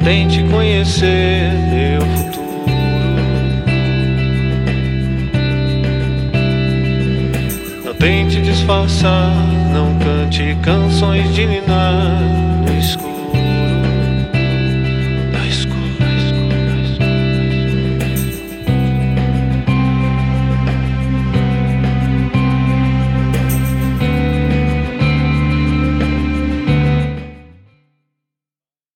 tente conhecer meu futuro. Não tente disfarçar, não cante canções de ninar.